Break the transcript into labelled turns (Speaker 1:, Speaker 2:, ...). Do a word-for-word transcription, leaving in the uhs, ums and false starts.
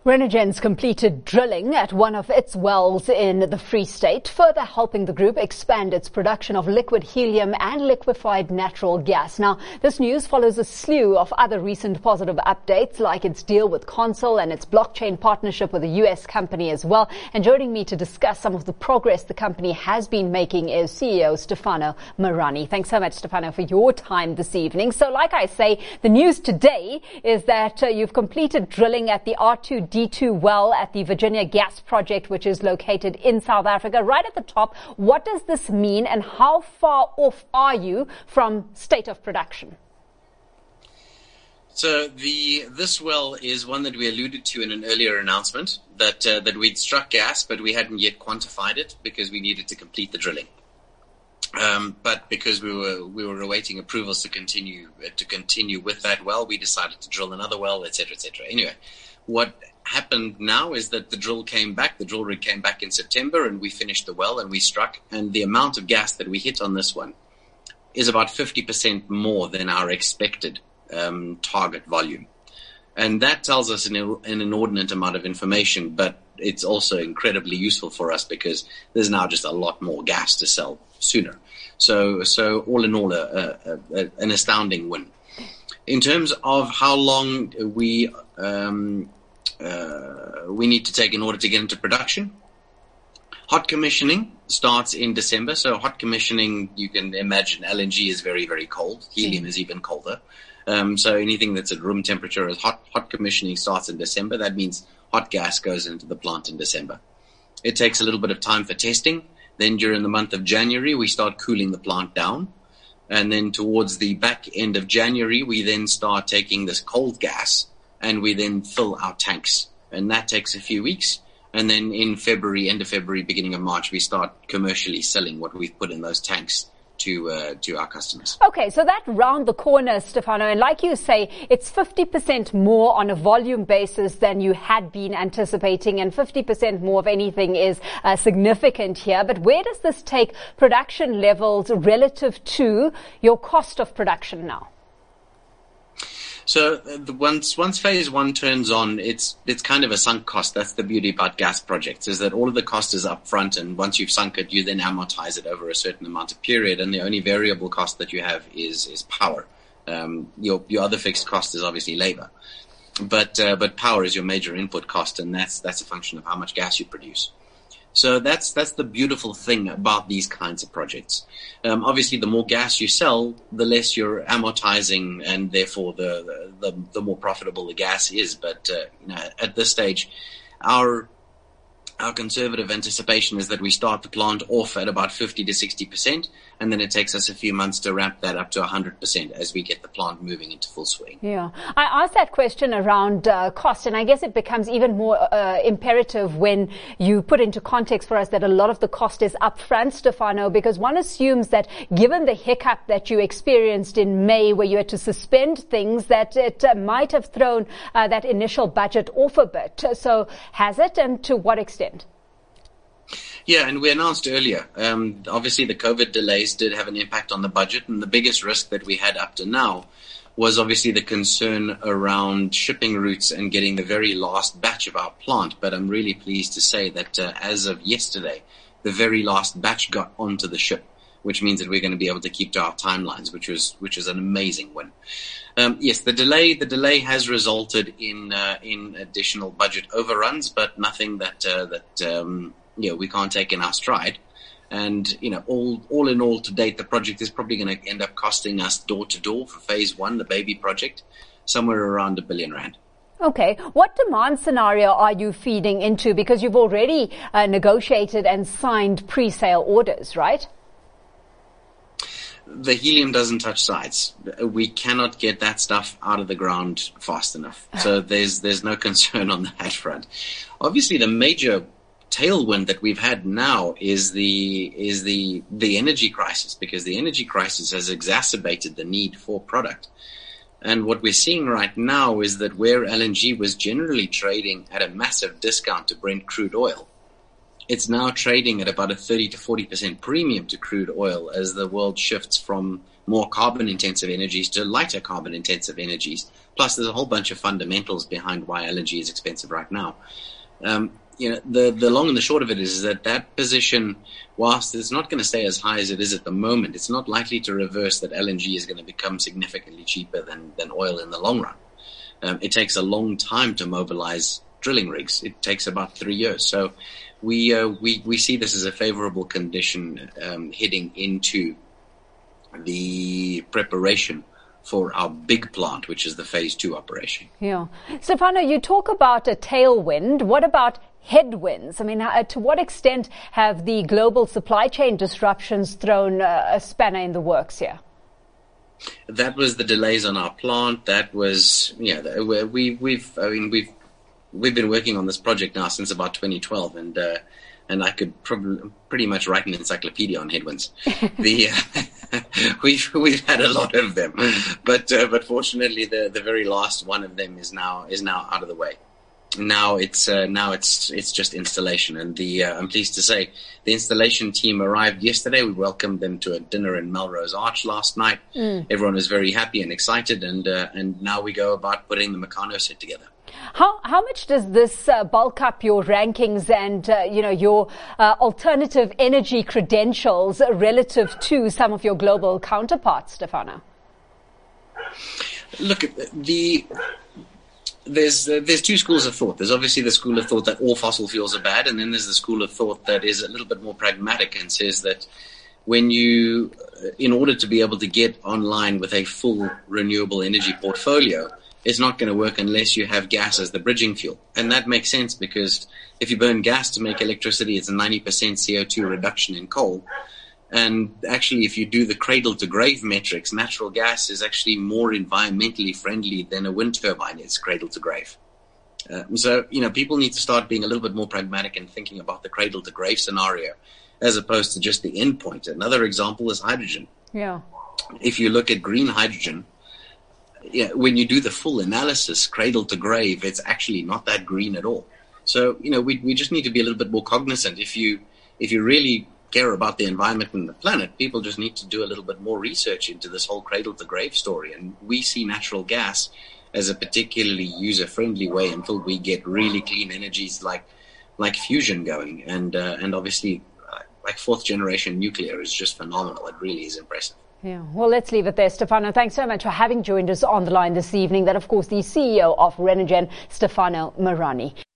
Speaker 1: Renergen's completed drilling at one of its wells in the Free State, further helping the group expand its production of liquid helium and liquefied natural gas. Now, this news follows a slew of other recent positive updates, like its deal with Consol and its blockchain partnership with a U S company as well. And joining me to discuss some of the progress the company has been making is C E O Stefano Marani. Thanks so much, Stefano, for your time this evening. So, like I say, the news today is that uh, you've completed drilling at the R two D two well at the Virginia Gas Project, which is located in South Africa. Right at the top, what does this mean and how far off are you from state of production?
Speaker 2: So the this well is one that we alluded to in an earlier announcement, that uh, that we'd struck gas, but we hadn't yet quantified it because we needed to complete the drilling. Um, but because we were we were awaiting approvals to continue uh, to continue with that well, we decided to drill another well, et cetera, et cetera. Anyway, what happened now is that the drill came back, the drill rig came back in September, and we finished the well and we struck. And the amount of gas that we hit on this one is about fifty percent more than our expected um, target volume. And that tells us an, an inordinate amount of information, but it's also incredibly useful for us because there's now just a lot more gas to sell sooner. So, so all in all, a, a, a, an astounding win. In terms of how long we um, uh, we need to take in order to get into production, hot commissioning starts in December. So hot commissioning, you can imagine L N G is very, very cold. Helium is even colder. Um, so anything that's at room temperature is hot. Hot commissioning starts in December. That means hot gas goes into the plant in December. It takes a little bit of time for testing. Then during the month of January, we start cooling the plant down. And then towards the back end of January, we then start taking this cold gas and we then fill our tanks. And that takes a few weeks. And then in February, end of February, beginning of March, we start commercially selling what we've put in those tanks to uh, to our customers.
Speaker 1: Okay, so that round the corner, Stefano, and like you say, it's fifty percent more on a volume basis than you had been anticipating, and fifty percent more of anything is uh, significant here. But where does this take production levels relative to your cost of production now?
Speaker 2: So uh, the, once once phase one turns on, it's it's kind of a sunk cost. That's the beauty about gas projects, is that all of the cost is up front, and once you've sunk it, you then amortize it over a certain amount of period, and the only variable cost that you have is is power. Um, your your other fixed cost is obviously labor, but uh, but power is your major input cost, and that's that's a function of how much gas you produce. So that's that's the beautiful thing about these kinds of projects. Um, obviously, the more gas you sell, the less you're amortizing, and therefore the the, the more profitable the gas is. But uh, you know, at this stage, our our conservative anticipation is that we start the plant off at about fifty to sixty percent, and then it takes us a few months to ramp that up to one hundred percent as we get the plant moving into full swing.
Speaker 1: Yeah. I asked that question around uh, cost, and I guess it becomes even more uh, imperative when you put into context for us that a lot of the cost is upfront, Stefano, because one assumes that given the hiccup that you experienced in May where you had to suspend things, that it uh, might have thrown uh, that initial budget off a bit. So has it, and to what extent?
Speaker 2: Yeah, and we announced earlier, um, obviously the COVID delays did have an impact on the budget, and the biggest risk that we had up to now was obviously the concern around shipping routes and getting the very last batch of our plant. But I'm really pleased to say that uh, as of yesterday, the very last batch got onto the ship, which means that we're going to be able to keep to our timelines, which was which is an amazing win. Um, yes, the delay the delay has resulted in uh, in additional budget overruns, but nothing that uh, that um, you know we can't take in our stride. And you know, all all in all, to date, the project is probably going to end up costing us door to door for phase one, the baby project, somewhere around a billion rand.
Speaker 1: Okay. What demand scenario are you feeding into? Because you've already uh, negotiated and signed pre-sale orders, right?
Speaker 2: The helium doesn't touch sides. We cannot get that stuff out of the ground fast enough. So there's there's no concern on that front. Obviously, the major tailwind that we've had now is the is the the energy crisis, because the energy crisis has exacerbated the need for product. And what we're seeing right now is that where L N G was generally trading at a massive discount to Brent crude oil, it's now trading at about a thirty to forty percent premium to crude oil as the world shifts from more carbon-intensive energies to lighter carbon-intensive energies. Plus, there's a whole bunch of fundamentals behind why L N G is expensive right now. Um, you know, the, the long and the short of it is, is that that position, whilst it's not going to stay as high as it is at the moment, it's not likely to reverse that L N G is going to become significantly cheaper than, than oil in the long run. Um, it takes a long time to mobilize drilling rigs. It takes about three years. So we uh, we we see this as a favorable condition um, heading into the preparation for our big plant, which is the phase two operation.
Speaker 1: Yeah. Stefano, you talk about a tailwind. What about headwinds? I mean, uh, to what extent have the global supply chain disruptions thrown uh, a spanner in the works here?
Speaker 2: That was the delays on our plant. That was, yeah, we, we've, I mean, we've, we've been working on this project now since about twenty twelve, and, uh, and I could probably pretty much write an encyclopedia on headwinds. the, uh, we've, we've had a lot of them, but, uh, but fortunately the, the very last one of them is now, is now out of the way. Now it's uh, now it's it's just installation, and the uh, I'm pleased to say the installation team arrived yesterday. We welcomed them to a dinner in Melrose Arch last night. Mm. Everyone was very happy and excited, and uh, and now we go about putting the Meccano set together.
Speaker 1: How how much does this uh, bulk up your rankings and uh, you know your uh, alternative energy credentials relative to some of your global counterparts, Stefano?
Speaker 2: Look, the. There's uh, there's two schools of thought. There's obviously the school of thought that all fossil fuels are bad, and then there's the school of thought that is a little bit more pragmatic and says that when you, in order to be able to get online with a full renewable energy portfolio, it's not going to work unless you have gas as the bridging fuel. And that makes sense because if you burn gas to make electricity, it's a ninety percent C O two reduction in coal. And actually, if you do the cradle-to-grave metrics, natural gas is actually more environmentally friendly than a wind turbine is cradle-to-grave. Uh, so, you know, people need to start being a little bit more pragmatic and thinking about the cradle-to-grave scenario as opposed to just the end point. Another example is hydrogen.
Speaker 1: Yeah.
Speaker 2: If you look at green hydrogen, yeah, when you do the full analysis, cradle-to-grave, it's actually not that green at all. So, you know, we we just need to be a little bit more cognizant. If you if you really care about the environment and the planet, people just need to do a little bit more research into this whole cradle-to-grave story. And we see natural gas as a particularly user-friendly way until we get really clean energies like like fusion going. And uh, and obviously, uh, like fourth-generation nuclear is just phenomenal. It really is impressive.
Speaker 1: Yeah, well, let's leave it there, Stefano. Thanks so much for having joined us on the line this evening. That, of course, the C E O of Renergen, Stefano Marani.